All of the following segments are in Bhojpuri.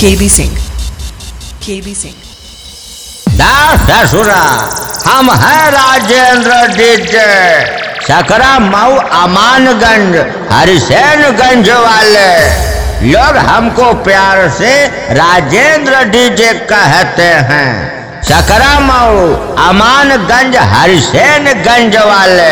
KB Singh. KB Singh. ससुरा हम हैं राजेंद्र डीजे सकरा मऊ अमानगंज हरिसेनगंज वाले लोग हमको प्यार से राजेंद्र डीजे कहते हैं। सकरा मऊ अमानगंज हरिसेनगंज वाले।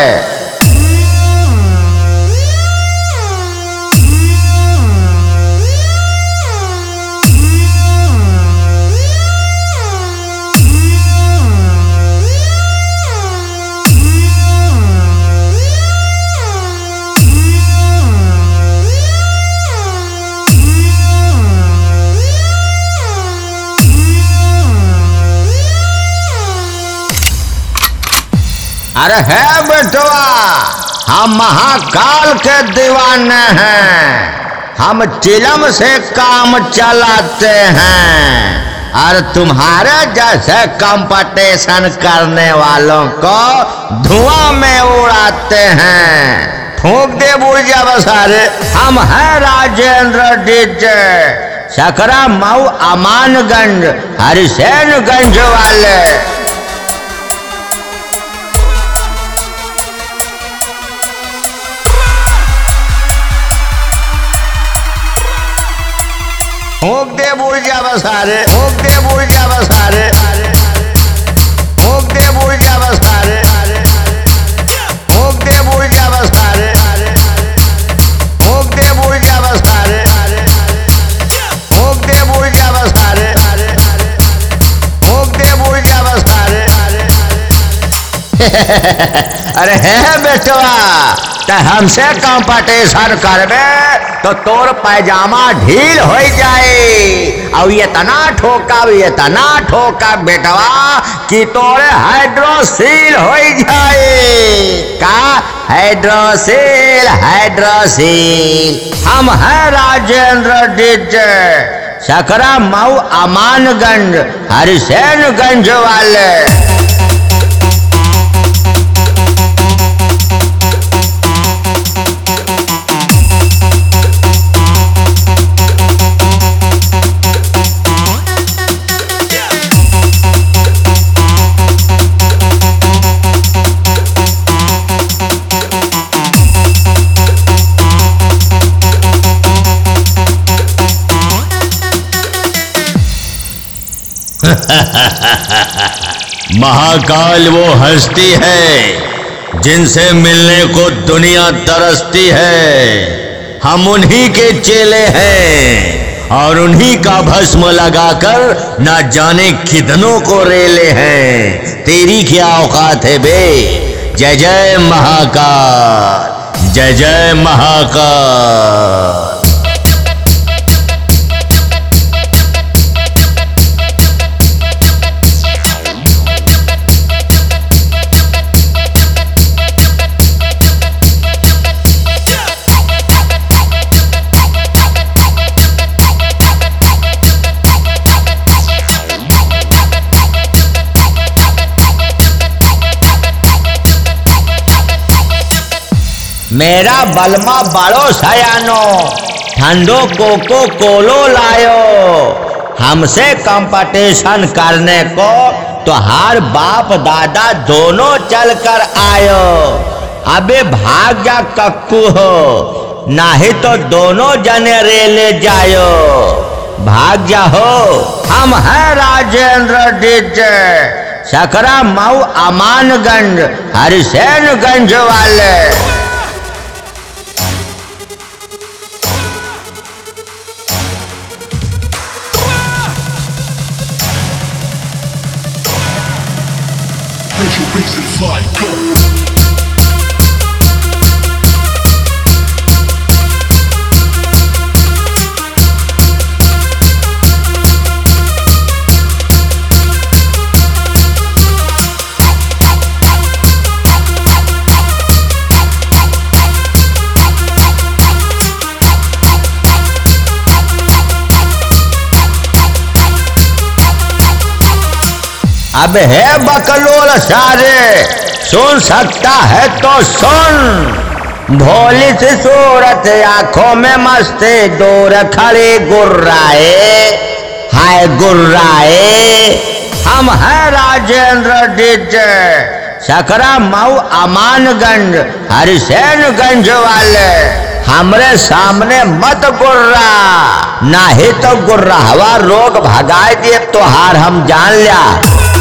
अरे है बेटवा, हम महाकाल के दीवाने हैं। हम चिलम से काम चलाते हैं और तुम्हारे जैसे कंपटीशन करने वालों को धुआं में उड़ाते हैं। फूंक दे बुढ़िया बसारे। हम हैं राजेंद्र डीजे सकरा मऊ अमानगंज हरिसेनगंज वाले। फूंक दे बुढ़िया बसारे, फूंक दे बुढ़िया बसारे, फूंक दे बुढ़िया बसारे, फूंक दे बुढ़िया बसारे, फूंक दे बुढ़िया बसारे, फूंक दे बुढ़िया बसारे, फूंक दे बुढ़िया बसारे। अरे है बेटवा, तो हमसे कंपटीशन करबे तो तोर पैजामा ढील हो जाए और ये तना ठोका बेटवा कि तोरे हाइड्रोसील हो जाए। का हाइड्रोसील? हम हैं राजेंद्र डीजे सकरा मऊ अमानगंज हरिसेनगंज वाले। महाकाल वो हस्ती है जिनसे मिलने को दुनिया तरसती है। हम उन्हीं के चेले हैं और उन्हीं का भस्म लगाकर ना जाने कितनों को रेले हैं। तेरी क्या औकात है बे? जय जय महाकाल, जय जय महाकाल। मेरा बलमा बड़ो सयानो ठंडो कोको कोलो लायो। हमसे कंपटीशन करने को तुहार बाप दादा दोनों चलकर आयो। अबे भाग जा कक्कू हो, नहीं तो दोनों जने रेले जायो। भाग जा हो। हम हैं राजेंद्र डीजे सकरा मऊ अमानगंज हरिसेनगंज वाले। अब है बकलोल सारे, सुन सकता है तो सुन। भोली सी सूरत आंखों में मस्ती, दूर खड़ी गुर्राए हाय गुर्राए, हम हैं राजेंद्र डीजे, सकरा मऊ अमानगंज हरिसैनगंज वाले। हमरे सामने मत गुर्रा, नहीं तो गुर्राहवा रोग भगाए दिए तोहार हम जान लिया।